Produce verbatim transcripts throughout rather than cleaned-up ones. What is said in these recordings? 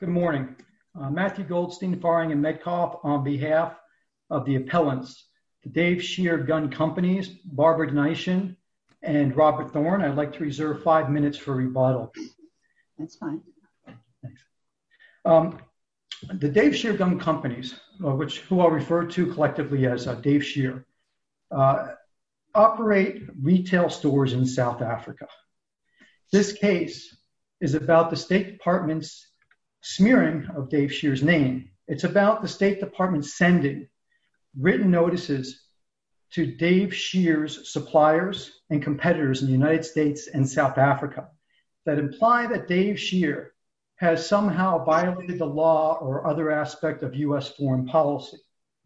Good morning. Uh, Matthew Goldstein, Faring and Metcalf, on behalf of the appellants, the Dave Scheer Gun Companies, Barbara Dynation, and Robert Thorne. I'd like to reserve five minutes for rebuttal. That's fine. Thanks. Um, the Dave Scheer Gun Companies, uh, which who I'll refer to collectively as uh, Dave Scheer, uh, operate retail stores in South Africa. This case is about the State Department's smearing of Dave Scheer's name. It's about the State Department sending written notices to Dave Scheer's suppliers and competitors in the United States and South Africa that imply that Dave Scheer has somehow violated the law or other aspect of U S foreign policy.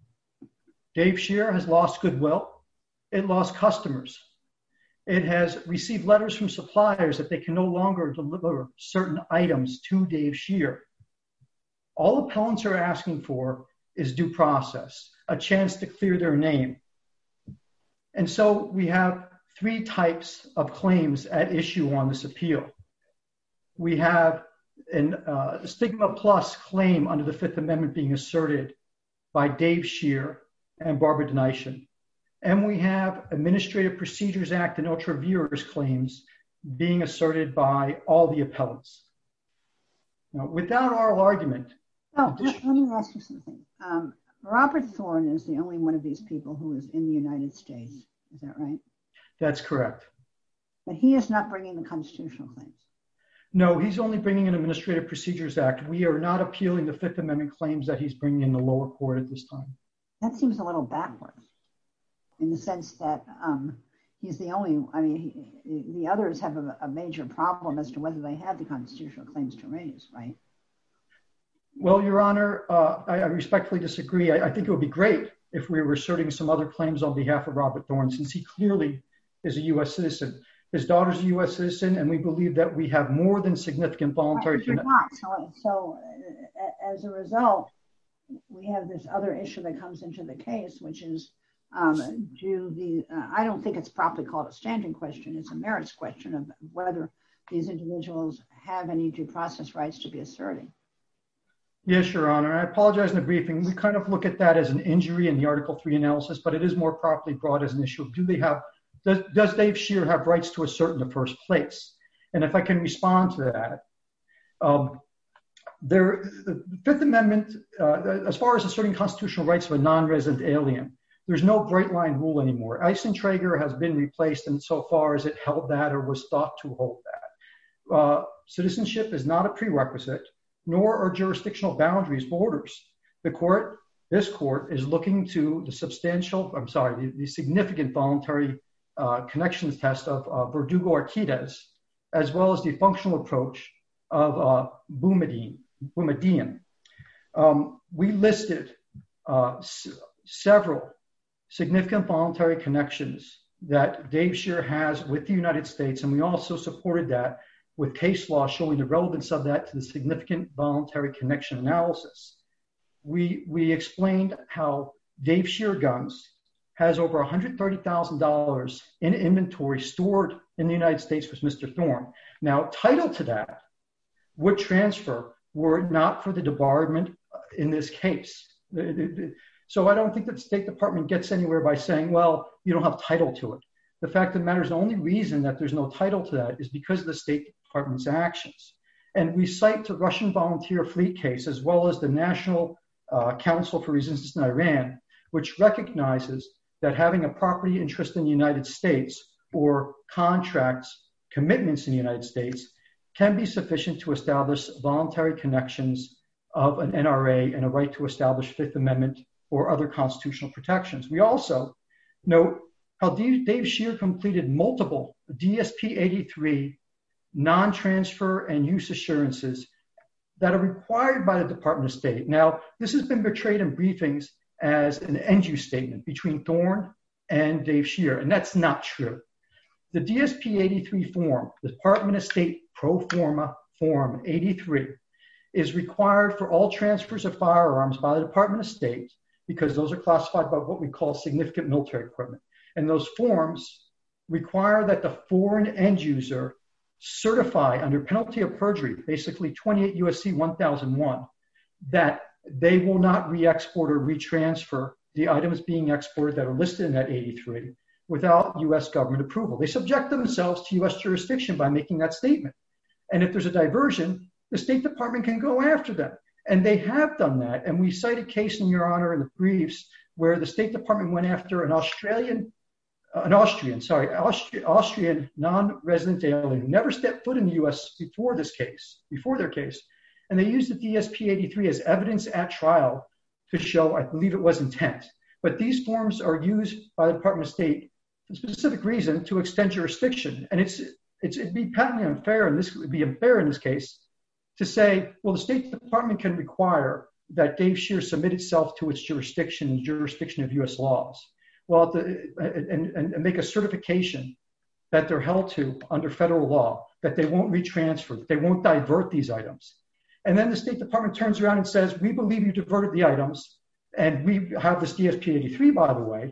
Dave Scheer has lost goodwill. It lost customers. It has received letters from suppliers that they can no longer deliver certain items to Dave Scheer. All appellants are asking for is due process, a chance to clear their name. And so we have three types of claims at issue on this appeal. We have an uh, stigma plus claim under the Fifth Amendment being asserted by Dave Scheer and Barbara Dynation. And we have Administrative Procedures Act and ultra vires claims being asserted by all the appellants. Now, without oral argument. Oh, let, let me ask you something. Um, Robert Thorne is the only one of these people who is in the United States. Is that right? That's correct. But he is not bringing the constitutional claims. No, he's only bringing an Administrative Procedures Act. We are not appealing the Fifth Amendment claims that he's bringing in the lower court at this time. That seems a little backwards in the sense that um, he's the only, I mean, he, the others have a, a major problem as to whether they have the constitutional claims to raise, right? Well, Your Honor, uh, I, I respectfully disagree. I, I think it would be great if we were asserting some other claims on behalf of Robert Thorne, since he clearly is a U S citizen. His daughter's a U S citizen, and we believe that we have more than significant voluntary. Right, not. So, so uh, as a result, we have this other issue that comes into the case, which is um, do the, uh, I don't think it's properly called a standing question. It's a merits question of whether these individuals have any due process rights to be asserting. Yes, Your Honor. I apologize in the briefing. We kind of look at that as an injury in the Article three analysis, but it is more properly brought as an issue of do they have, does, does Dave Scheer have rights to assert in the first place? And if I can respond to that, um, there, the Fifth Amendment, uh, as far as asserting constitutional rights of a non-resident alien, there's no bright line rule anymore. Eisentrager has been replaced insofar as it held that or was thought to hold that. Uh, citizenship is not a prerequisite, nor are jurisdictional boundaries borders. The court, this court, is looking to the substantial, I'm sorry, the, the significant voluntary uh, connections test of uh, Verdugo-Arquidez, as well as the functional approach of uh, Boumediene. Boumediene. Um, we listed uh, s- several significant voluntary connections that Dave Scheer has with the United States, and we also supported that with case law showing the relevance of that to the significant voluntary connection analysis. We, we explained how Dave Scheer Guns has over one hundred thirty thousand dollars in inventory stored in the United States with Mister Thorne. Now, title to that would transfer were it not for the debarment in this case. So I don't think that the State Department gets anywhere by saying, well, you don't have title to it. The fact of the matter is the only reason that there's no title to that is because of the State Department's actions. And we cite the Russian volunteer fleet case, as well as the National uh, Council for Resistance in Iran, which recognizes that having a property interest in the United States or contracts, commitments in the United States can be sufficient to establish voluntary connections of an N R A and a right to establish Fifth Amendment or other constitutional protections. We also note how Dave Scheer completed multiple D S P eighty-three non-transfer and use assurances that are required by the Department of State. Now, this has been portrayed in briefings as an end-use statement between Thorne and Dave Scheer, and that's not true. The D S P eighty-three form, the Department of State Pro Forma Form eighty-three, is required for all transfers of firearms by the Department of State because those are classified by what we call significant military equipment. And those forms require that the foreign end user certify under penalty of perjury, basically twenty-eight U S C one thousand one, that they will not re-export or retransfer the items being exported that are listed in that eighty-three without U S government approval. They subject themselves to U S jurisdiction by making that statement. And if there's a diversion, the State Department can go after them. And they have done that. And we cite a case, in Your Honor, in the briefs where the State Department went after an Australian, uh, an Austrian, sorry, Austri- Austrian non-resident alien who never stepped foot in the U S before this case, before their case. And they used the D S P eighty-three as evidence at trial to show, I believe it was intent. But these forms are used by the Department of State for a specific reason to extend jurisdiction. And it's, it's it'd be patently unfair, and this would be unfair in this case, to say, well, the State Department can require that Dave Scheer submit itself to its jurisdiction and jurisdiction of U S laws, well, the, and, and, and make a certification that they're held to under federal law, that they won't retransfer, that they won't divert these items. And then the State Department turns around and says, we believe you diverted the items, and we have this D S P eighty-three, by the way,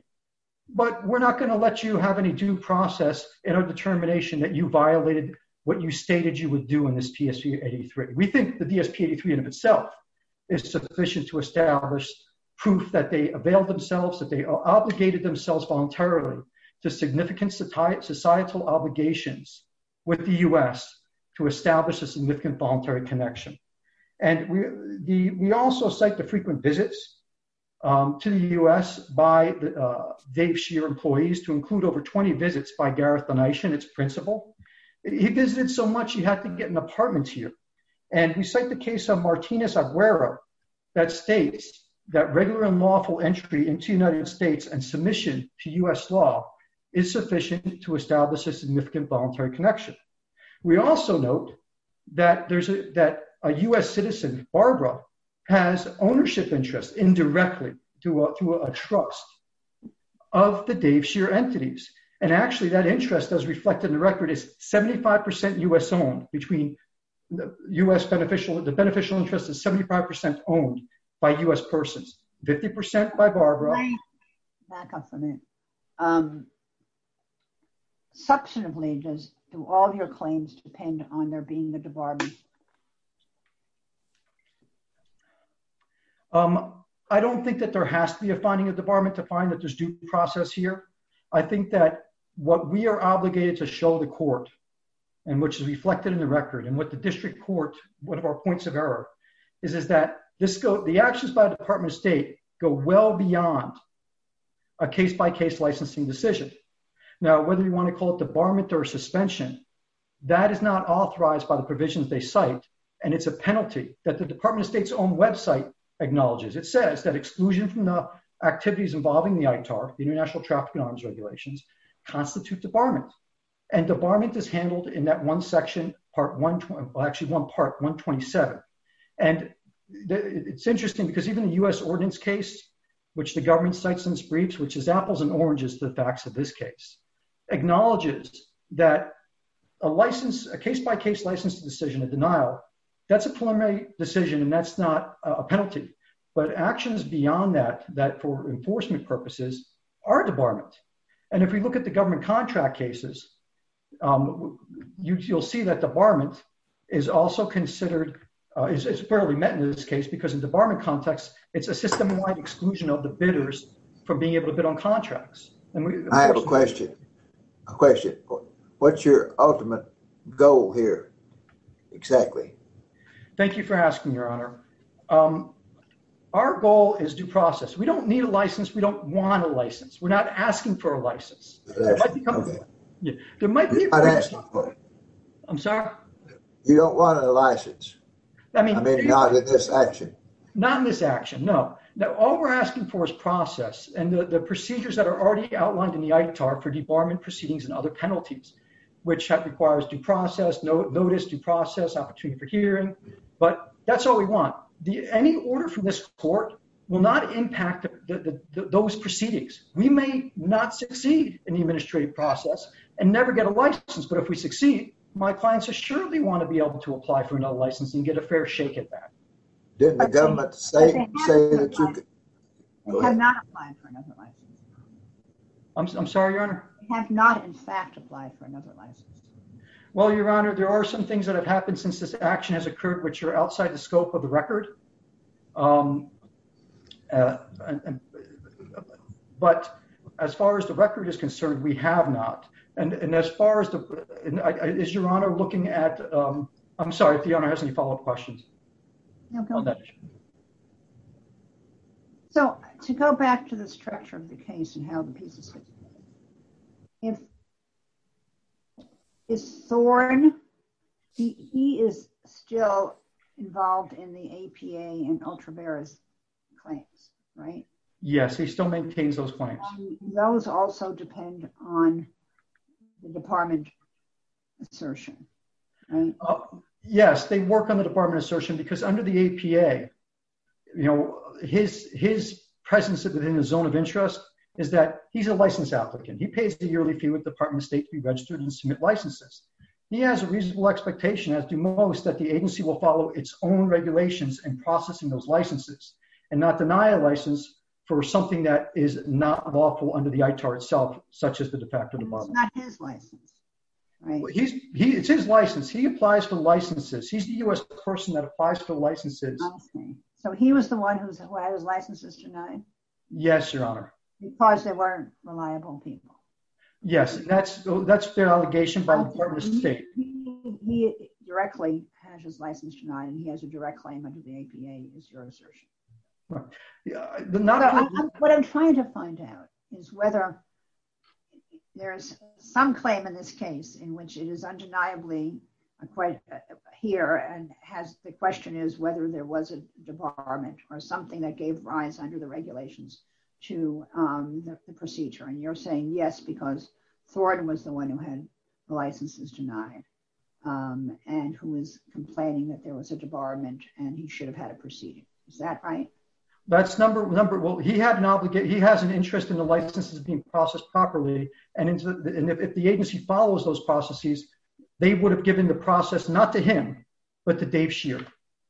but we're not going to let you have any due process in our determination that you violated what you stated you would do in this D S P eighty-three. We think the D S P eighty-three in of itself is sufficient to establish proof that they availed themselves, that they obligated themselves voluntarily to significant societal obligations with the U S to establish a significant voluntary connection. And we, the, we also cite the frequent visits um, to the U S by the, uh, Dave Scheer employees, to include over twenty visits by Gareth Donation, its principal. He visited so much he had to get an apartment here. And we cite the case of Martinez Aguero that states that regular and lawful entry into the United States and submission to U S law is sufficient to establish a significant voluntary connection. We also note that there's a, that a U S citizen, Barbara, has ownership interest indirectly through a, through a trust of the Dave Scheer entities. And actually that interest, as reflected in the record, is seventy-five percent U S owned between the U S beneficial, the beneficial interest is seventy-five percent owned by U S persons, fifty percent by Barbara. Back up for a minute. Um, substantively, does do all of your claims depend on there being a debarment? Um, I don't think that there has to be a finding of debarment to find that there's due process here. I think that what we are obligated to show the court, and which is reflected in the record, and what the district court, one of our points of error, is, is that this go, the actions by the Department of State go well beyond a case-by-case licensing decision. Now, whether you want to call it debarment or suspension, that is not authorized by the provisions they cite, and it's a penalty that the Department of State's own website acknowledges. It says that exclusion from the activities involving the I T A R, the International Traffic in Arms Regulations, constitute debarment. And debarment is handled in that one section, part one, well, actually one part, one twenty-seven. And it's interesting because even the U S ordinance case, which the government cites in its briefs, which is apples and oranges to the facts of this case, acknowledges that a license, a case-by-case license decision, a denial, that's a preliminary decision and that's not a penalty. But actions beyond that, that for enforcement purposes, are debarment. And if we look at the government contract cases, um, you, you'll see that debarment is also considered, uh, is, is fairly met in this case, because in debarment context, it's a system-wide exclusion of the bidders from being able to bid on contracts. And we, I have a question. A question. What's your ultimate goal here exactly? Thank you for asking, Your Honor. Um, our goal is due process. We don't need a license. We don't want a license. We're not asking for a license. There might, become, okay. yeah, there might be. You're not asking for it. I'm sorry? You don't want a license. I mean, I mean, not in this action. Not in this action, no. Now, all we're asking for is process and the, the procedures that are already outlined in the I T A R for debarment proceedings and other penalties, which have, requires due process, no, notice, due process, opportunity for hearing. But that's all we want. The, any order from this court will not impact the, the, the, those proceedings. We may not succeed in the administrative process and never get a license, but if we succeed, my clients assuredly want to be able to apply for another license and get a fair shake at that. Didn't the government say, say that you could? They have not applied for another license. I'm, I'm sorry, Your Honor? They have not, in fact, applied for another license. Well, Your Honor, there are some things that have happened since this action has occurred which are outside the scope of the record. Um, uh, and, but as far as the record is concerned, we have not. And, and as far as the, and I, I, is Your Honor looking at, um, I'm sorry if the Honor has any follow-up questions. No, go on that issue. So to go back to the structure of the case and how the pieces fit together, if is Thorne, he, he is still involved in the A P A and Ultravirus claims, right? Yes, he still maintains those claims. Um, those also depend on the department assertion, right? Uh, yes, they work on the department assertion because under the A P A, you know, his his presence within the zone of interest is that he's a license applicant. He pays the yearly fee with the Department of State to be registered and submit licenses. He has a reasonable expectation, as do most, that the agency will follow its own regulations in processing those licenses and not deny a license for something that is not lawful under the I T A R itself, such as the de facto debarment. It's not his license, right? He's, he, it's his license. He applies for licenses. He's the U S person that applies for licenses. Okay. So he was the one who's, who had his licenses denied? Yes, Your Honor. Because they weren't reliable people. Yes, that's that's their allegation by the Department of State. He, he directly has his license denied, and he has a direct claim under the A P A, is your assertion. Right. Yeah, the not so I, I'm, what I'm trying to find out is whether there's some claim in this case in which it is undeniably quite uh, here, and has the question is whether there was a debarment or something that gave rise under the regulations to um, the, the procedure. And you're saying yes, because Thornton was the one who had the licenses denied um, and who was complaining that there was a debarment and he should have had a proceeding. Is that right? That's number number. Well, he had an obligation. He has an interest in the licenses being processed properly, and, into the, and if, if the agency follows those processes, they would have given the process not to him, but to Dave Scheer.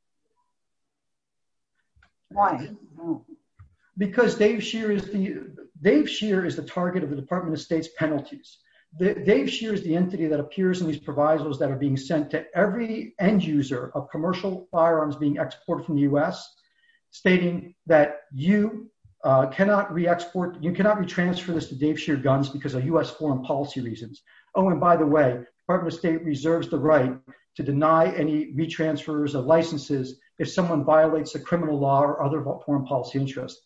Why? Oh. Because Dave Scheer is the Dave Scheer is the target of the Department of State's penalties. The, Dave Scheer is the entity that appears in these provisos that are being sent to every end user of commercial firearms being exported from the U S, stating that you uh, cannot re-export, you cannot retransfer this to Dave Scheer guns because of U S foreign policy reasons. Oh, and by the way, Department of State reserves the right to deny any retransfers of licenses if someone violates a criminal law or other foreign policy interest.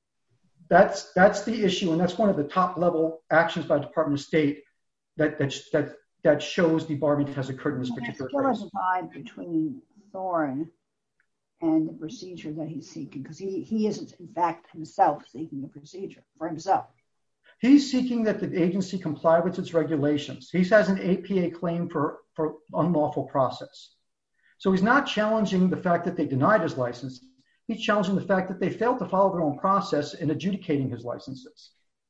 That's that's the issue, and that's one of the top level actions by the Department of State that that that, that shows debarment has occurred in this particular case. There's still a divide between Thorne and the procedure that he's seeking, because he, he isn't in fact himself seeking the procedure for himself. He's seeking that the agency comply with its regulations. He has an A P A claim for, for unlawful process. So he's not challenging the fact that they denied his license. He's challenging the fact that they failed to follow their own process in adjudicating his licenses.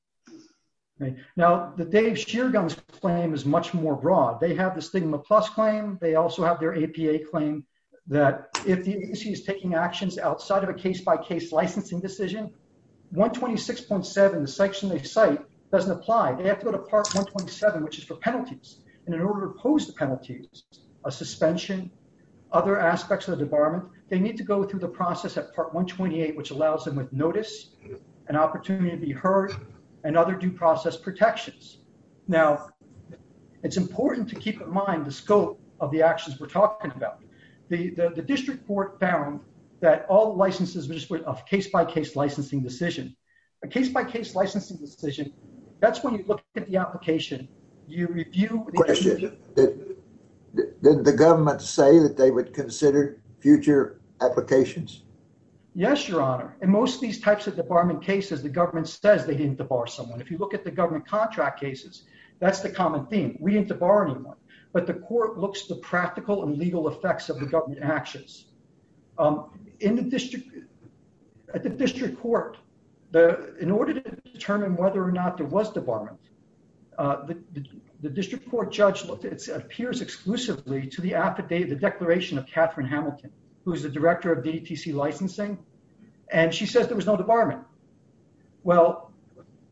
Okay. Now, the Dave Scheer guns claim is much more broad. They have the Stigma Plus claim. They also have their A P A claim that if the agency is taking actions outside of a case-by-case licensing decision, one twenty-six point seven, the section they cite, doesn't apply. They have to go to Part one twenty-seven, which is for penalties. And in order to impose the penalties, a suspension, other aspects of the debarment, they need to go through the process at Part one twenty-eight, which allows them with notice, an opportunity to be heard, and other due process protections. Now, it's important to keep in mind the scope of the actions we're talking about. The, the, the district court found that all licenses were just a case-by-case licensing decision. A case-by-case licensing decision, that's when you look at the application, you review the question. Did, did the government say that they would consider future applications? Yes, Your Honor. In most of these types of debarment cases, the government says they didn't debar someone. If you look at the government contract cases, that's the common theme. We didn't debar anyone. But the court looks at the practical and legal effects of the government actions. Um, in the district, at the district court, the, in order to determine whether or not there was debarment, uh, the, the, the district court judge looked at, it appears exclusively to the affidavit, the declaration of Catherine Hamilton, who's the director of D D T C licensing, and she says there was no debarment. Well,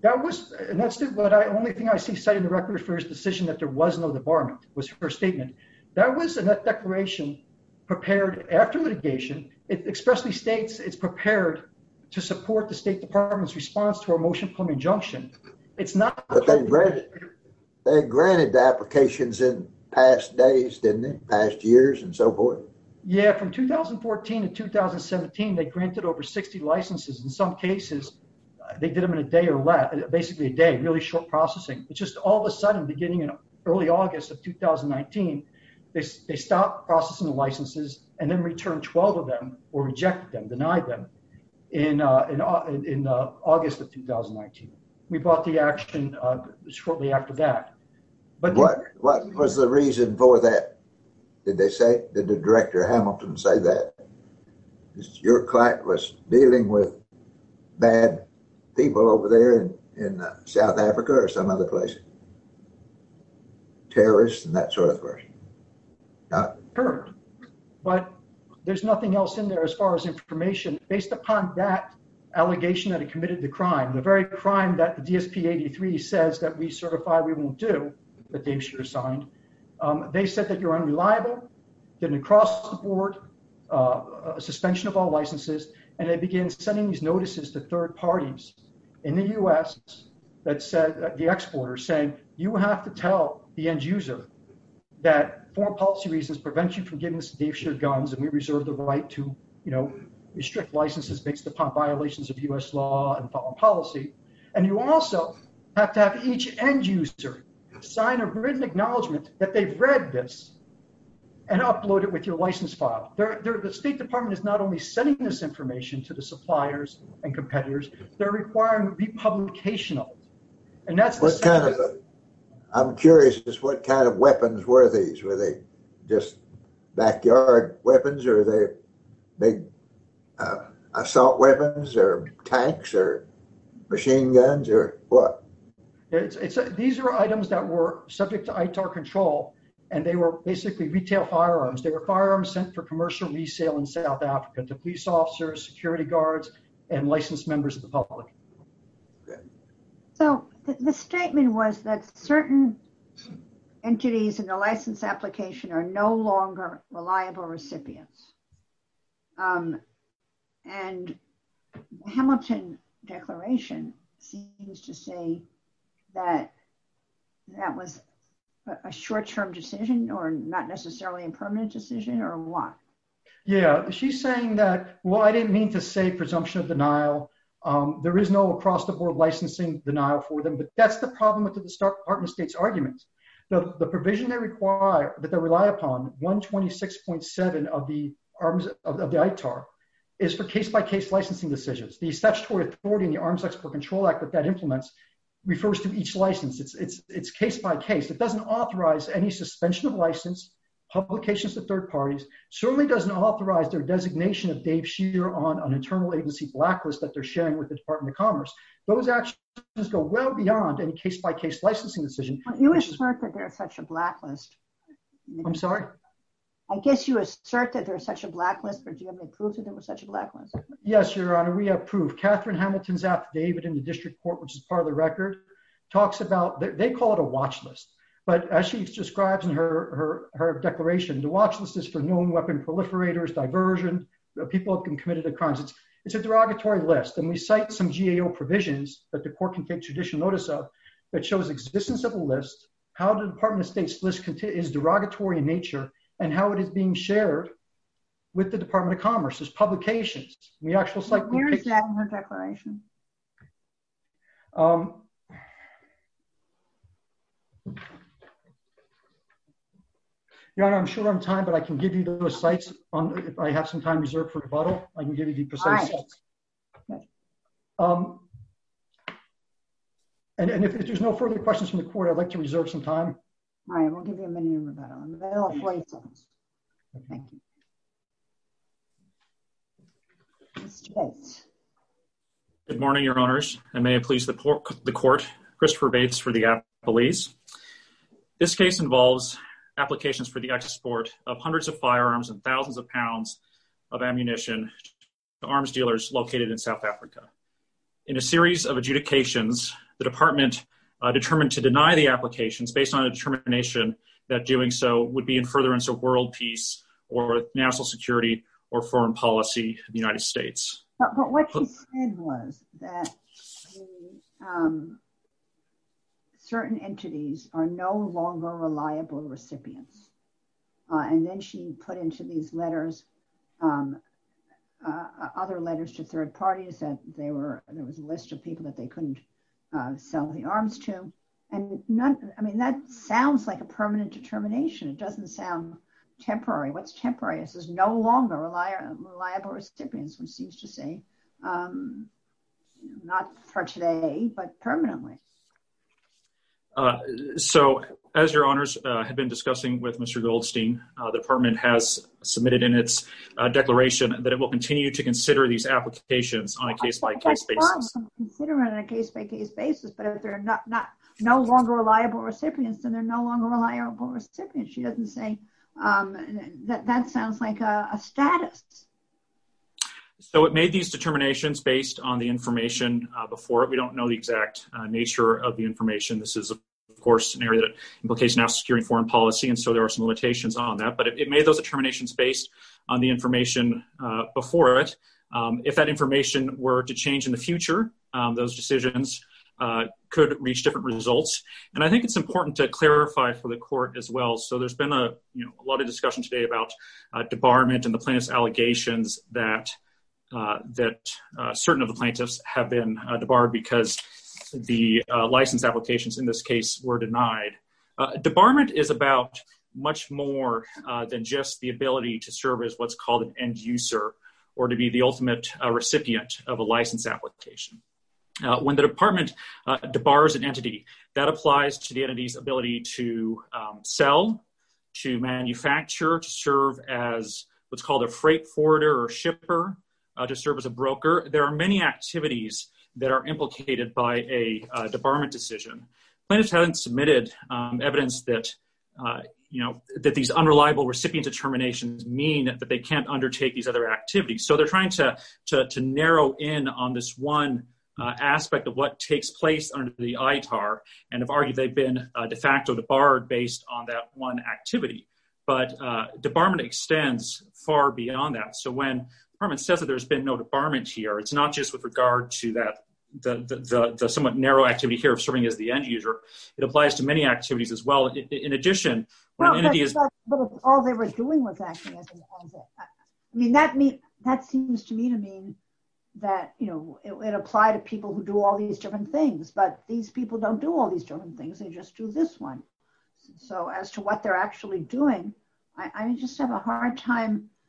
That was, and that's the what I only thing I see citing the record for his decision that there was no debarment was her statement. That was a declaration prepared after litigation. It expressly states it's prepared to support the State Department's response to our motion for injunction. It's not. But they granted, they granted the applications in past days, didn't they? Past years and so forth. Yeah, from two thousand fourteen to two thousand seventeen, they granted over sixty licenses. In some cases, uh, they did them in a day or less, basically a day, really short processing. It's just all of a sudden, beginning in early August of two thousand nineteen, they, they stopped processing the licenses and then returned twelve of them or rejected them, denied them in, uh, in, in uh, August of two thousand nineteen. We brought the action uh, shortly after that. But what the, what was the reason for that? Did they say? Did the director Hamilton say that your client was dealing with bad people over there in, in uh, South Africa or some other place? Terrorists and that sort of person. Not heard. But there's nothing else in there as far as information based upon that allegation that he committed the crime, the very crime that the D S P eighty-three says that we certify we won't do, that Dave Scheer signed. Um, they said that you're unreliable, did an across-the-board uh, suspension of all licenses, and they began sending these notices to third parties in the U S that said, uh, the exporters saying, you have to tell the end user that foreign policy reasons prevent you from giving us Dave Scheer guns, and we reserve the right to, you know, restrict licenses based upon violations of U S law and foreign policy. And you also have to have each end user sign a written acknowledgement that they've read this and upload it with your license file. They're, they're, the State Department is not only sending this information to the suppliers and competitors, they're requiring republication of it. And that's the what kind of, I'm curious as what kind of weapons were these? Were they just backyard weapons, or are they big uh, assault weapons, or tanks, or machine guns, or what? It's, it's a, these are items that were subject to I T A R control, and they were basically retail firearms. They were firearms sent for commercial resale in South Africa to police officers, security guards, and licensed members of the public. Okay. So th- the statement was that certain entities in the license application are no longer reliable recipients. Um, and the Hamilton Declaration seems to say that that was a short-term decision, or not necessarily a permanent decision, or what? Yeah, she's saying that, well, I didn't mean to say presumption of denial. Um, there is no across-the-board licensing denial for them, but that's the problem with the Department of State's argument. The, the provision they require, that they rely upon, one twenty-six point seven of the arms of, of the I T A R, is for case-by-case licensing decisions. The statutory authority in the Arms Export Control Act that that implements refers to each license. It's it's it's case by case. It doesn't authorize any suspension of license, publications to third parties. Certainly doesn't authorize their designation of Dave Scheer on an internal agency blacklist that they're sharing with the Department of Commerce. Those actions go well beyond any case by case licensing decision. Well, you assert is, that there's such a blacklist. I'm sorry? I guess you assert that there's such a blacklist, but do you have any proof that there was such a blacklist? Yes, Your Honor, we have proof. Catherine Hamilton's affidavit in the district court, which is part of the record, talks about, they call it a watch list. But as she describes in her, her, her declaration, the watch list is for known weapon proliferators, diversion, people who have been committed to crimes. It's, it's a derogatory list. And we cite some G A O provisions that the court can take judicial notice of that shows existence of a list, how the Department of State's list is derogatory in nature, and how it is being shared with the Department of Commerce. There's publications. We actually cite. Where is that in her declaration? Um, Your Honor, I'm short on time, but I can give you those sites on, if I have some time reserved for rebuttal. I can give you the precise right. sites. Okay. Um, and, and if, if there's no further questions from the court, I'd like to reserve some time. All right, we'll give you a minute of rebuttal. I'm available forty seconds. Thank you. Mister Bates. Good morning, Your Honors, and may it please the, por- the court, Christopher Bates for the appellees. This case involves applications for the export of hundreds of firearms and thousands of pounds of ammunition to arms dealers located in South Africa. in a series of adjudications, the department uh, determined to deny the applications based on a determination that doing so would be in furtherance of world peace or national security or foreign policy of the United States. But, but what she said was that the, um, certain entities are no longer reliable recipients. Uh, and then she put into these letters, um, uh, other letters to third parties that they were, there was a list of people that they couldn't uh, sell the arms to. And none, I mean, that sounds like a permanent determination. It doesn't sound temporary. What's temporary? This is no longer reliable, reliable recipients, which seems to say um, not for today, but permanently. Uh, so, as your honors uh, had been discussing with Mister Goldstein, uh, the department has submitted in its uh, declaration that it will continue to consider these applications on a case-by-case basis. Consider it on a case-by-case basis, but if they're not, not no longer reliable recipients, then they're no longer reliable recipients. She doesn't say um, that. That sounds like a, a status. So it made these determinations based on the information uh, before it. We don't know the exact uh, nature of the information. This is, of course, an area that implicates national security and foreign policy, and so there are some limitations on that. But it, it made those determinations based on the information uh, before it. Um, if that information were to change in the future, um, those decisions uh, could reach different results. And I think it's important to clarify for the court as well. So there's been a, you know, a lot of discussion today about uh, debarment and the plaintiff's allegations that Uh, that uh, certain of the plaintiffs have been uh, debarred because the uh, license applications in this case were denied. Uh, debarment is about much more uh, than just the ability to serve as what's called an end user or to be the ultimate uh, recipient of a license application. Uh, when the department uh, debars an entity, that applies to the entity's ability to um, sell, to manufacture, to serve as what's called a freight forwarder or shipper, Uh, to serve as a broker. There are many activities that are implicated by a uh, debarment decision. Plaintiffs haven't submitted um, evidence that, uh, you know, that these unreliable recipient determinations mean that they can't undertake these other activities. So they're trying to, to, to narrow in on this one uh, aspect of what takes place under the I T A R and have argued they've been uh, de facto debarred based on that one activity. But uh, debarment extends far beyond that. So when the department says that there's been no debarment here, it's not just with regard to that the, the, the, the somewhat narrow activity here of serving as the end user. It applies to many activities as well. In, in addition, when well, an entity but, is... But, but if all they were doing was acting as an as a, I mean, that mean, that seems to me to mean that, you know, it, it apply to people who do all these different things, but these people don't do all these different things. They just do this one. So as to what they're actually doing, I, I just have a hard time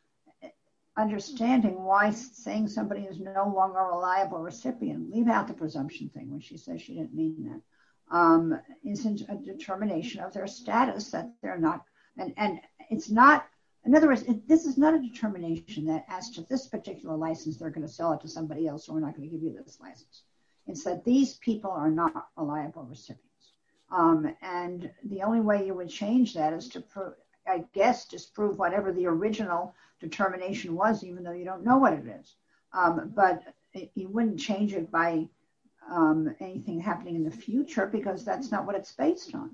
understanding why saying somebody is no longer a reliable recipient, leave out the presumption thing when she says she didn't mean that, um, isn't a determination of their status that they're not, and, and it's not, in other words, it, this is not a determination that as to this particular license, they're going to sell it to somebody else, or we're not going to give you this license. It's that these people are not reliable recipients. Um, and the only way you would change that is to, pro- I guess, disprove whatever the original determination was, even though you don't know what it is. Um, but it, you wouldn't change it by um, anything happening in the future, because that's not what it's based on.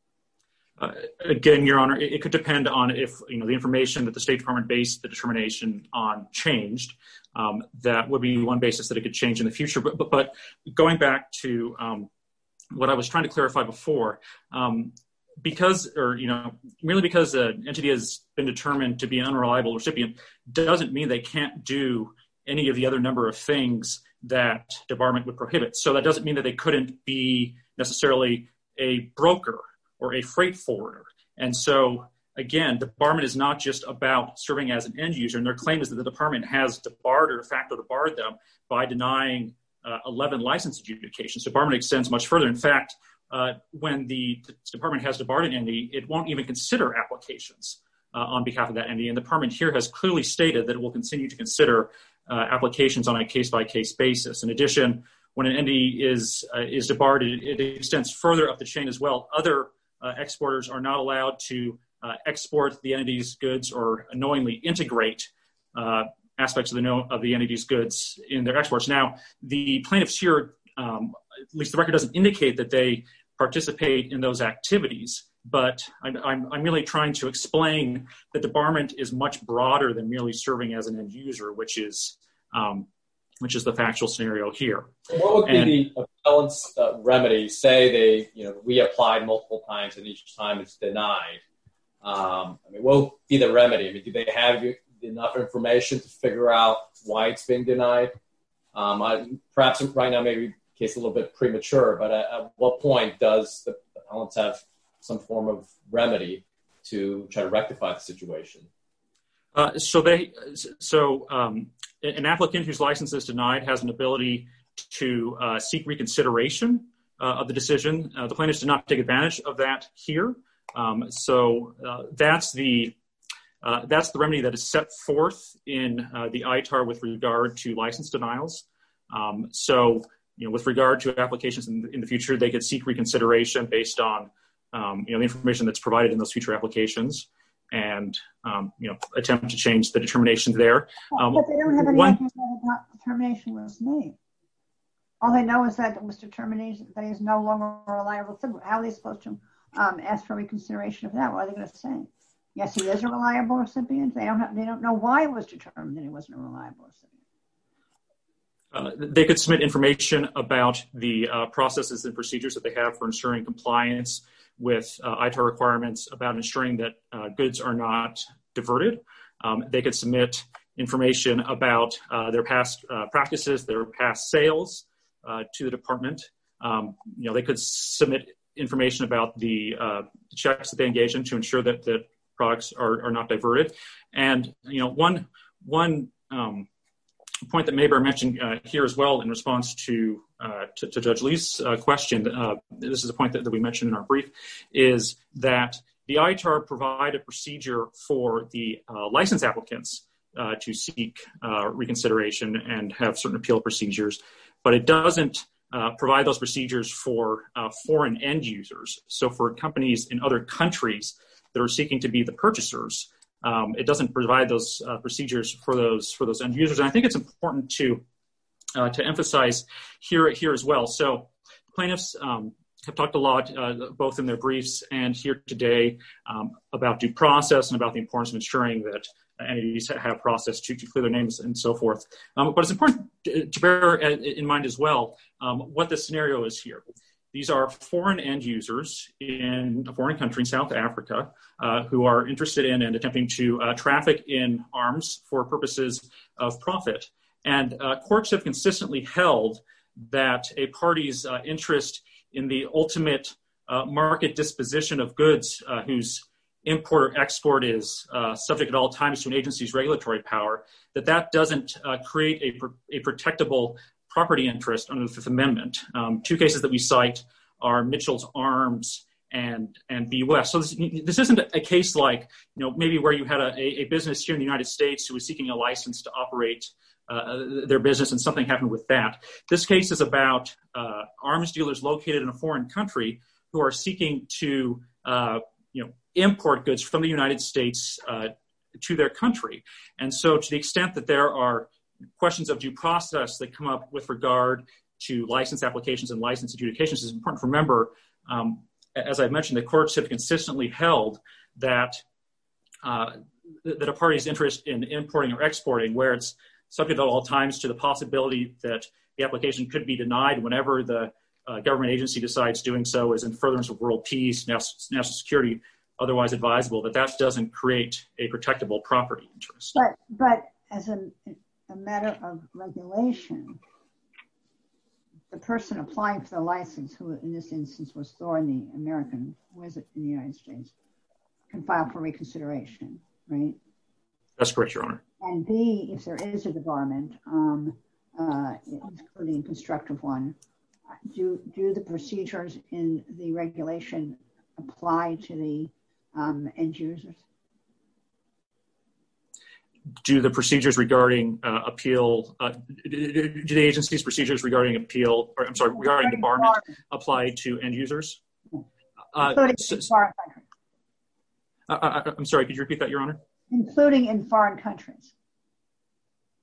Uh, again, Your Honor, it, it could depend on if, you know, the information that the State Department based the determination on changed. Um, that would be one basis that it could change in the future. But, but, but going back to um, what I was trying to clarify before, um, because, or, you know, merely because an entity has been determined to be an unreliable recipient doesn't mean they can't do any of the other number of things that debarment would prohibit. So that doesn't mean that they couldn't be necessarily a broker or a freight forwarder. And so, again, debarment is not just about serving as an end user. And their claim is that the department has debarred or de facto debarred them by denying uh, eleven license adjudications. So debarment extends much further. In fact, Uh, when the, the department has debarred an entity, it won't even consider applications uh, on behalf of that entity. And the department here has clearly stated that it will continue to consider uh, applications on a case-by-case basis. In addition, when an entity is uh, is debarred, it, it extends further up the chain as well. Other uh, exporters are not allowed to uh, export the entity's goods or knowingly integrate uh, aspects of the no, of the entity's goods in their exports. Now, the plaintiffs here, um, at least the record doesn't indicate that they participate in those activities, but I'm, I'm, I'm merely trying to explain that debarment is much broader than merely serving as an end user, which is um, which is the factual scenario here. What would and, be the appellant's uh, remedy? Say they, you know, we applied multiple times and each time it's denied. Um, I mean, what would be the remedy? I mean, do they have enough information to figure out why it's being denied? Um, I, perhaps right now, maybe the case a little bit premature, but at, at what point does the appellants have some form of remedy to try to rectify the situation? Uh, so they, so um, an applicant whose license is denied has an ability to uh, seek reconsideration uh, of the decision. Uh, the plaintiffs did not take advantage of that here. Um, so uh, that's the uh, that's the remedy that is set forth in uh, the I T A R with regard to license denials. Um, so, you know, with regard to applications in, in the future, they could seek reconsideration based on um, you know the information that's provided in those future applications, and um, you know attempt to change the determination there. Um, but they don't have any one, idea that the determination was made. All they know is that it was determination that he is no longer a reliable citizen. How are they supposed to um, ask for reconsideration of that? What are they going to say? Yes, he is a reliable recipient. They don't have, they don't know why it was determined that he wasn't a reliable recipient. Uh, they could submit information about the uh, processes and procedures that they have for ensuring compliance with uh, I T A R requirements, about ensuring that uh, goods are not diverted. Um, they could submit information about uh, their past uh, practices, their past sales uh, to the department. Um, you know, they could submit information about the uh, checks that they engage in to ensure that that products are, are not diverted. And you know, one one um, point that Mayberry mentioned uh, here as well in response to uh, to, to Judge Lee's uh, question, uh, this is a point that, that we mentioned in our brief, is that the I T A R provide a procedure for the uh, license applicants uh, to seek uh, reconsideration and have certain appeal procedures, but it doesn't uh, provide those procedures for uh, foreign end users. So for companies in other countries that are seeking to be the purchasers, Um, it doesn't provide those uh, procedures for those for those end users, and I think it's important to uh, to emphasize here here as well. So, plaintiffs um, have talked a lot, uh, both in their briefs and here today, um, about due process and about the importance of ensuring that entities have process to, to clear their names and so forth. Um, but it's important to, to bear in mind as well um, what the scenario is here. These are foreign end users in a foreign country in South Africa uh, who are interested in and attempting to uh, traffic in arms for purposes of profit. And uh, courts have consistently held that a party's uh, interest in the ultimate uh, market disposition of goods uh, whose import or export is uh, subject at all times to an agency's regulatory power, that that doesn't uh, create a, a protectable property interest under the Fifth Amendment. Um, two cases that we cite are Mitchell's Arms and and B U S. So this, this isn't a case like, you know, maybe where you had a, a business here in the United States who was seeking a license to operate uh, their business and something happened with that. This case is about uh, arms dealers located in a foreign country who are seeking to, uh, you know, import goods from the United States uh, to their country. And so to the extent that there are questions of due process that come up with regard to license applications and license adjudications, it's important to remember, um, as I've mentioned, the courts have consistently held that uh, that a party's interest in importing or exporting, where it's subject at all times to the possibility that the application could be denied whenever the uh, government agency decides doing so is in furtherance of world peace, national security, otherwise advisable, that that doesn't create a protectable property interest. But, but as a a matter of regulation, the person applying for the license, who in this instance was Thor, the American, who is it in the United States, can file for reconsideration, right? That's correct, Your Honor. And B, if there is a debarment, um, uh, including a constructive one, do do the procedures in the regulation apply to the um, end users? Do the procedures regarding uh, appeal, uh, do the agency's procedures regarding appeal, or I'm sorry, regarding debarment apply to end users? Uh, Including so, in foreign countries. Uh, I, I'm sorry, could you repeat that, Your Honor? Including in foreign countries.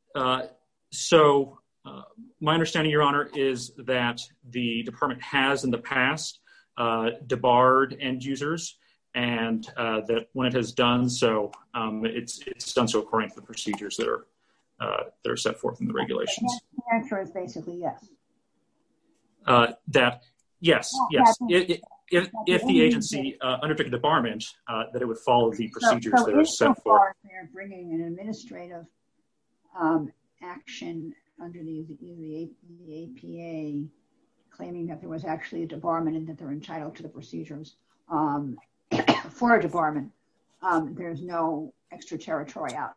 Uh, so uh, my understanding, Your Honor, is that the department has in the past uh, debarred end users, and uh, that when it has done so, um, it's it's done so according to the procedures that are uh, that are set forth in the regulations. The answer is basically yes. Uh, that yes, yes. It, it, if if the agency uh, undertook a debarment, uh, that it would follow the procedures so, so that are set forth. They're bringing an administrative um, action under the, the, the A P A, claiming that there was actually a debarment and that they're entitled to the procedures um, for a debarment. Um, there's no extraterritoriality,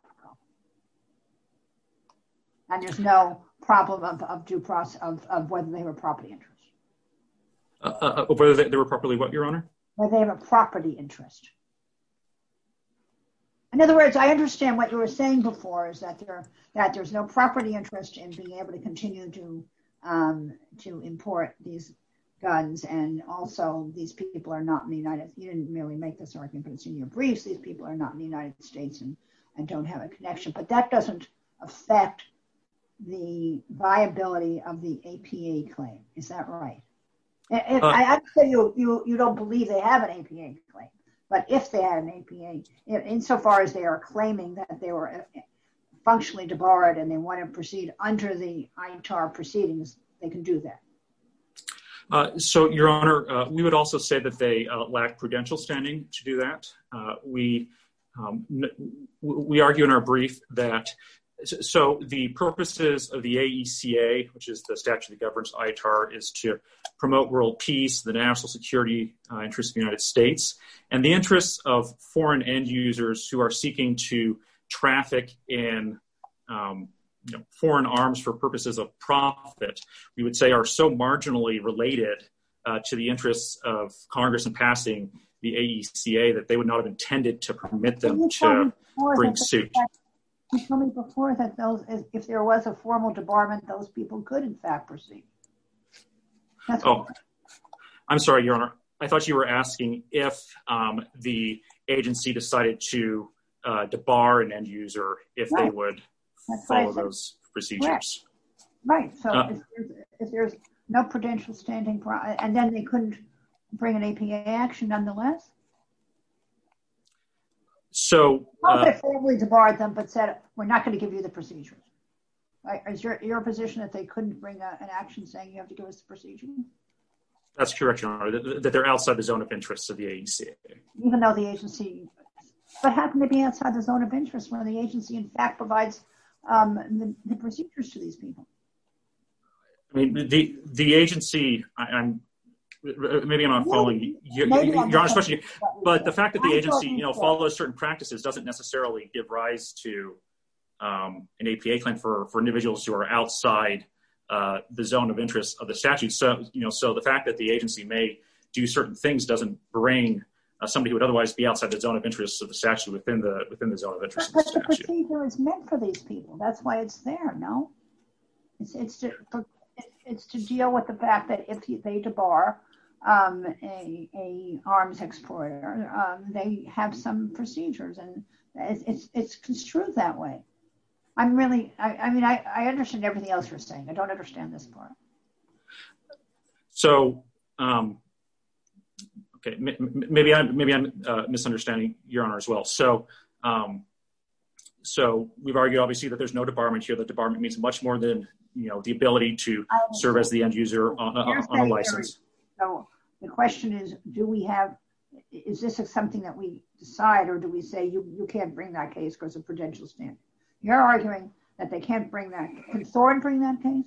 and there's no problem of, of due process of, of whether they were property interests. Uh, uh, whether they, they were properly what, Your Honor? Whether they have a property interest. In other words, I understand what you were saying before is that there that there's no property interest in being able to continue to um, to import these guns, and also these people are not in the United States. You didn't really make this argument, but it's in your briefs. These people are not in the United States and, and don't have a connection. But that doesn't affect the viability of the A P A claim. Is that right? If, uh, I understand you, you, you don't believe they have an A P A claim. But if they had an A P A, insofar as they are claiming that they were functionally debarred and they want to proceed under the I T A R proceedings, they can do that. Uh, so, Your Honor, uh, we would also say that they uh, lack prudential standing to do that. Uh, we um, we argue in our brief that so the purposes of the A E C A, which is the statute that governs I T A R, is to promote world peace, the national security uh, interests of the United States, and the interests of foreign end users who are seeking to traffic in um, you know, foreign arms for purposes of profit, we would say are so marginally related uh, to the interests of Congress in passing the A E C A that they would not have intended to permit them to bring suit. You told me before that those, if there was a formal debarment, those people could in fact proceed. That's oh, I'm sorry, Your Honor. I thought you were asking if um, the agency decided to uh, debar an end user, if right. they would That's follow those procedures. Right. right. So uh, if, there's, if there's no prudential standing, and then they couldn't bring an A P A action nonetheless? So, uh, they formally debarred them, but said, we're not going to give you the procedures. Right? Is your, your position that they couldn't bring a, an action saying you have to give us the procedure? That's correct, Your Honor, that, that they're outside the zone of interest of the A E C A. Even though the agency, but how can they be outside the zone of interest when the agency, in fact, provides um, the, the procedures to these people? I mean, the the agency, I, I'm, maybe I'm not following your, your Honor's question, but the fact that the agency, you know, follows certain practices doesn't necessarily give rise to um, an A P A claim for, for individuals who are outside uh, the zone of interest of the statute. So, you know, so the fact that the agency may do certain things doesn't bring uh, somebody who would otherwise be outside the zone of interest of the statute within the within the zone of interest but, of the statute. But the procedure is meant for these people. That's why it's there. No, it's it's to it's to deal with the fact that if they debar Um, a, a arms exporter, um, they have some procedures, and it's it's, it's construed that way. I'm really, I, I mean, I, I understand everything else you're saying. I don't understand this part. So, um, okay, m- maybe I'm maybe I'm uh, misunderstanding Your Honor as well. So, um, so we've argued obviously that there's no debarment here. The debarment means much more than you know the ability to serve as the end user on, uh, on a license. So the question is, do we have, is this something that we decide, or do we say you, you can't bring that case because of prudential standing? You're arguing that they can't bring that. Can Thorne bring that case?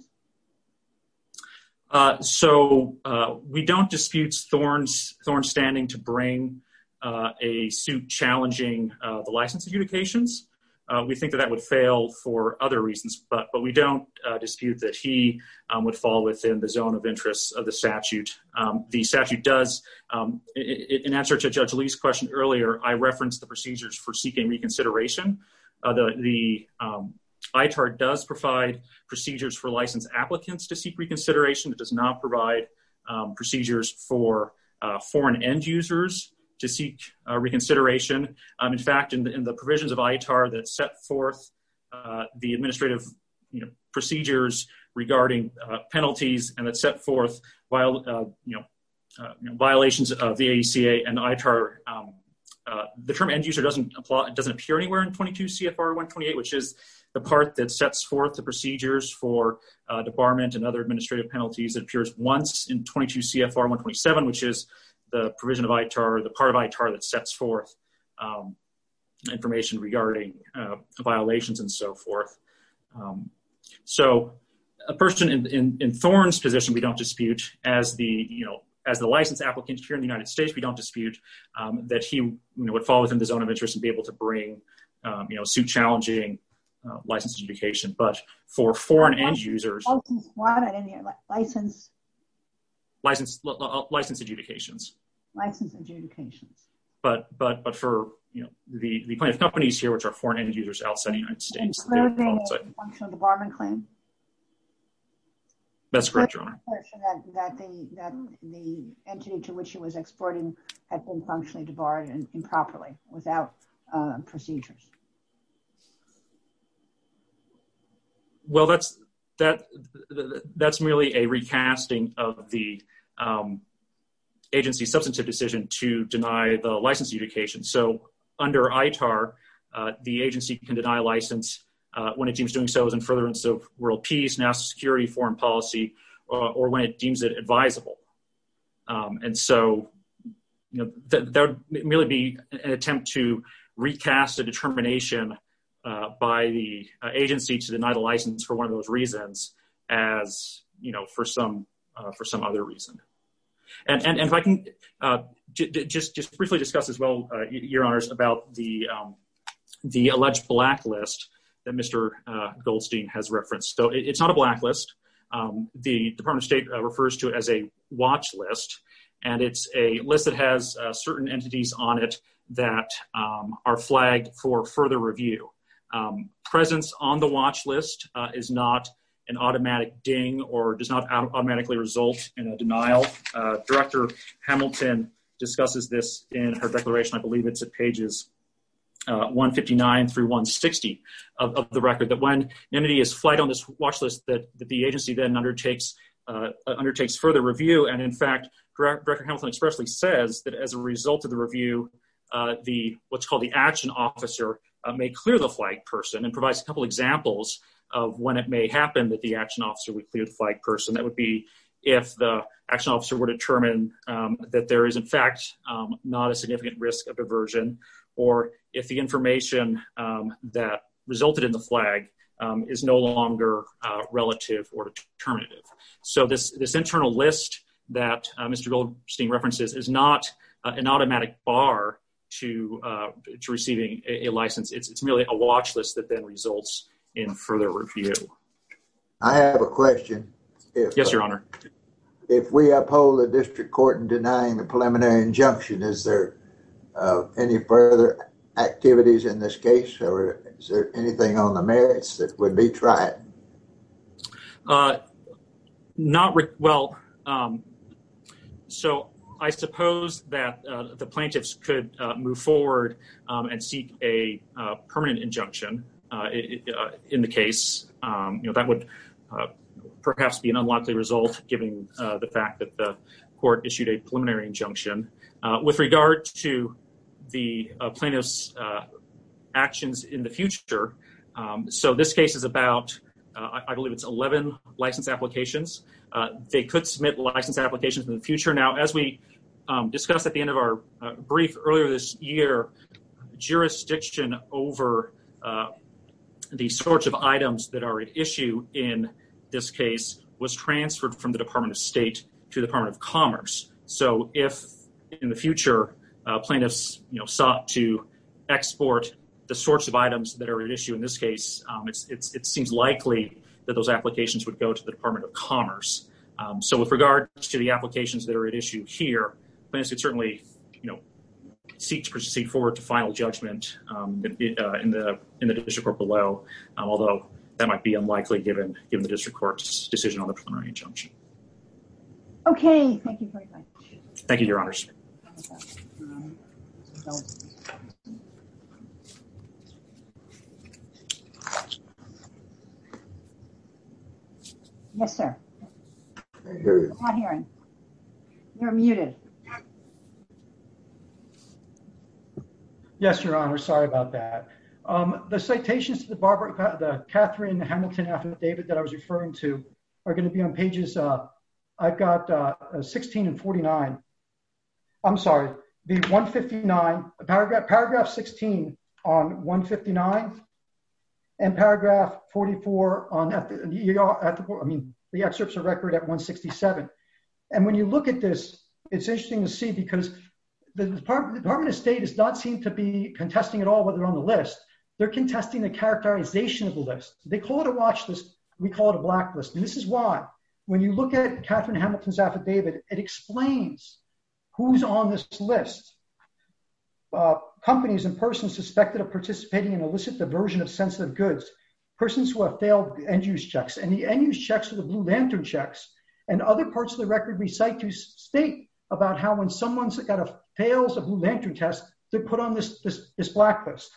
Uh, so uh, we don't dispute Thorne's, Thorne's standing to bring uh, a suit challenging uh, the license adjudications. Uh, we think that that would fail for other reasons, but but we don't uh, dispute that he um, would fall within the zone of interest of the statute. Um, the statute does, um, in answer to Judge Lee's question earlier, I referenced the procedures for seeking reconsideration. Uh, the the um, I T A R does provide procedures for licensed applicants to seek reconsideration. It does not provide um, procedures for uh, foreign end users to seek uh, reconsideration. Um, in fact, in the, in the provisions of I T A R that set forth uh, the administrative you know, procedures regarding uh, penalties and that set forth viol- uh, you know, uh, you know, violations of the A E C A and I T A R. Um, uh, the term end user doesn't apply, doesn't appear anywhere in twenty-two C F R one twenty-eight, which is the part that sets forth the procedures for uh, debarment and other administrative penalties. It appears once in twenty-two C F R one twenty-seven, which is the provision of I T A R, the part of I T A R that sets forth um, information regarding uh, violations and so forth. Um, so a person in, in, in Thorne's position, we don't dispute, as the, you know, as the license applicant here in the United States, we don't dispute um, that he you know, would fall within the zone of interest and be able to bring, um, you know, suit challenging uh, license adjudication. But for foreign end users, license what? I didn't hear. License. License license adjudications. License adjudications. But but but for you know the, the plaintiff companies here, which are foreign end users outside the United States, including a functional debarment claim. That's correct, Your Honor. That, that the that the entity to which he was exporting had been functionally debarred and improperly without uh, procedures. Well, that's that that's merely a recasting of the um, agency's substantive decision to deny the license adjudication. So under I T A R, uh, the agency can deny a license uh, when it deems doing so is in furtherance of world peace, national security, foreign policy, or, or when it deems it advisable. Um, and so, you know, th- that would merely be an attempt to recast a determination uh, by the uh, agency to deny the license for one of those reasons, as you know, for some uh, for some other reason. And and, and if I can uh, j- j- just just briefly discuss as well, uh, Your Honors, about the um, the alleged blacklist that Mister Uh, Goldstein has referenced. So it, it's not a blacklist. Um, the Department of State uh, refers to it as a watch list, and it's a list that has uh, certain entities on it that um, are flagged for further review. Um, presence on the watch list uh, is not an automatic ding or does not automatically result in a denial. Uh, Director Hamilton discusses this in her declaration. I believe it's at pages uh, one fifty-nine through one sixty of, of the record, that when an entity is flagged on this watch list, that, that the agency then undertakes uh, undertakes further review. And in fact, Director Hamilton expressly says that as a result of the review, uh, the what's called the action officer uh, may clear the flagged person, and provides a couple examples of when it may happen that the action officer would clear the flagged person. That would be if the action officer were to determine um, that there is in fact um, not a significant risk of diversion, or if the information um, that resulted in the flag um, is no longer uh, relative or determinative. So this, this internal list that uh, Mister Goldstein references is not uh, an automatic bar to uh, to receiving a, a license. It's, it's merely a watch list that then results in further review. I have a question. If, yes, Your Honor. Uh, if we uphold the district court in denying the preliminary injunction, is there uh, any further activities in this case, or is there anything on the merits that would be tried? Uh, not re- well. Um, so I suppose that uh, the plaintiffs could uh, move forward um, and seek a uh, permanent injunction uh, it, uh, in the case. Um, you know, that would uh, perhaps be an unlikely result, given uh, the fact that the court issued a preliminary injunction. Uh, with regard to the uh, plaintiff's uh, actions in the future, um, so this case is about, uh, I, I believe it's eleven license applications. Uh, they could submit license applications in the future. Now, as we um, discussed at the end of our uh, brief earlier this year, jurisdiction over uh, the sorts of items that are at issue in this case was transferred from the Department of State to the Department of Commerce. So if in the future uh, plaintiffs you know, sought to export the sorts of items that are at issue in this case, um, it's, it's, it seems likely that those applications would go to the Department of Commerce. Um, so with regard to the applications that are at issue here, plaintiffs could certainly, you know, seek to proceed forward to final judgment um, in, uh, in the in the district court below, um, although that might be unlikely given given the district court's decision on the preliminary injunction. Okay, thank you very much. Thank you, Your Honors. Um, so Yes, sir. I hear you. I'm not hearing. You're muted. Yes, Your Honor. Sorry about that. Um, the citations to the Barbara, the Catherine Hamilton affidavit that I was referring to are going to be on pages, uh, I've got uh, sixteen and forty-nine. I'm sorry, the one fifty-nine, paragraph, paragraph sixteen on one fifty-nine and paragraph forty-four on at the, at the, I mean, the excerpts of record at one sixty-seven. And when you look at this, it's interesting to see because the Department, the Department of State does not seem to be contesting at all whether they're on the list. They're contesting the characterization of the list. They call it a watch list. We call it a blacklist. And this is why. When you look at Catherine Hamilton's affidavit, it explains who's on this list. Uh, companies and persons suspected of participating in illicit diversion of sensitive goods, persons who have failed end-use checks, and the end-use checks are the Blue Lantern checks, and other parts of the record we cite to state about how when someone's got a fails a Blue Lantern test, they're put on this, this, this blacklist.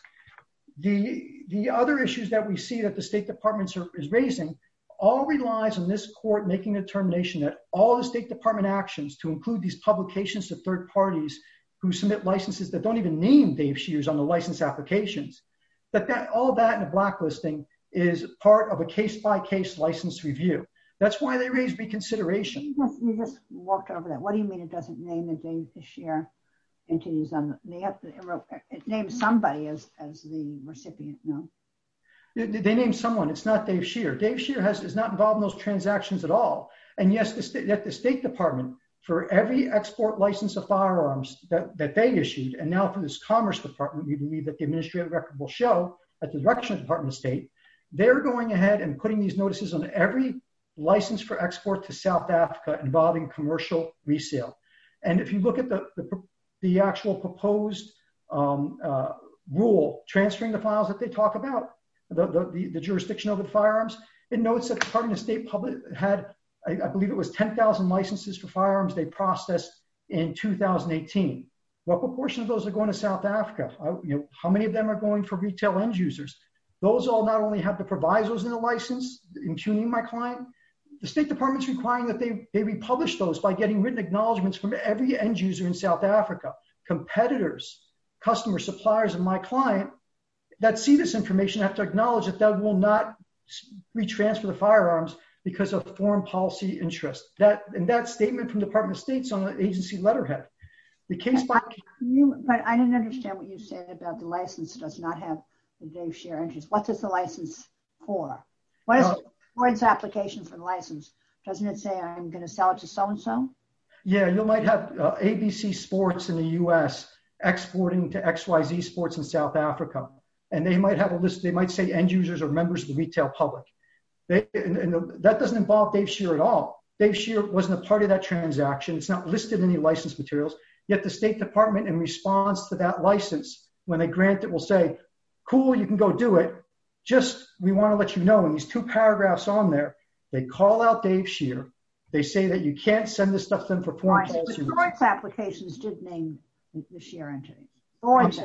The, the other issues that we see that the State Department is raising all relies on this court making a determination that all the State Department actions, to include these publications to third parties who submit licenses that don't even name Dave Shears on the license applications, that, that all that in the blacklisting is part of a case-by-case license review. That's why they raise reconsideration. You just, you just walked over that. What do you mean it doesn't name the Dave Shear entities on the, they have to, it names somebody as, as the recipient, no? They, they name someone. It's not Dave Shear. Dave Shear has, is not involved in those transactions at all. And yes, the, at the State Department, for every export license of firearms that, that they issued, and now for this Commerce Department, we believe that the administrative record will show at the direction of the Department of State, they're going ahead and putting these notices on every license for export to South Africa involving commercial resale. And if you look at the, the, the actual proposed um, uh, rule transferring the files that they talk about, the, the, the, the jurisdiction over the firearms, it notes that the Department of State public had, I, I believe it was ten thousand licenses for firearms they processed in two thousand eighteen. What proportion of those are going to South Africa? I, you know, how many of them are going for retail end users? Those all not only have the provisos in the license, impugning my client, the State Department's requiring that they, they republish those by getting written acknowledgments from every end user in South Africa, competitors, customers, suppliers of my client that see this information have to acknowledge that that will not retransfer the firearms because of foreign policy interest. That and that statement from the Department of State's on the agency letterhead. The case by you, but I didn't understand what you said about the license does not have the Dave Shear entries. What is the license for? What is uh, Ford's application for the license? Doesn't it say I'm going to sell it to so-and-so? Yeah, you might have uh, A B C Sports in the U S exporting to X Y Z Sports in South Africa. And they might have a list, they might say end users or members of the retail public. They, and, and the, that doesn't involve Dave Shear at all. Dave Shear wasn't a part of that transaction. It's not listed in any license materials. Yet the State Department, in response to that license, when they grant it, will say, cool, you can go do it. Just, we want to let you know in these two paragraphs on there, they call out Dave Shear. They say that you can't send this stuff to them for foreign right, policy. But Ford's applications did name the, the Shear entities. Ford's,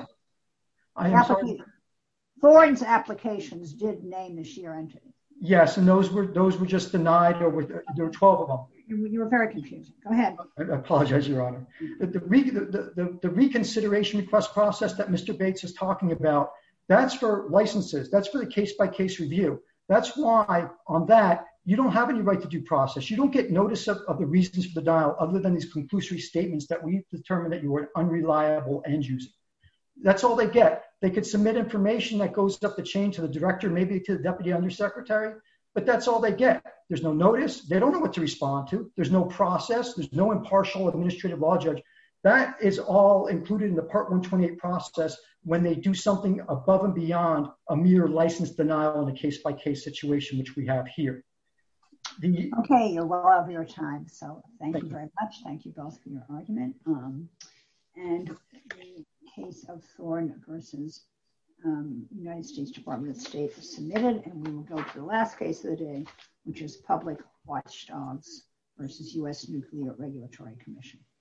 I am sorry. Ford's applications did name the Shear entities. Yes, and those were those were just denied. Or were, there were twelve of them. You, you were very confusing. Go ahead. I, I apologize, Your Honor. The, the, re, the, the, the reconsideration request process that Mister Bates is talking about, that's for licenses. That's for the case-by-case review. That's why on that, you don't have any right to due process. You don't get notice of, of the reasons for the denial other than these conclusory statements that we determined that you were an unreliable end user. That's all they get. They could submit information that goes up the chain to the director, maybe to the deputy undersecretary, but that's all they get. There's no notice. They don't know what to respond to. There's no process. There's no impartial administrative law judge. That is all included in the Part one twenty-eight process when they do something above and beyond a mere license denial in a case-by-case situation, which we have here. The, okay, you're well over your time, so thank, thank you very much. Thank you both for your argument. Um, and the case of Thorne versus um, United States Department of State is submitted, and we will go to the last case of the day, which is Public Watchdogs versus U S Nuclear Regulatory Commission.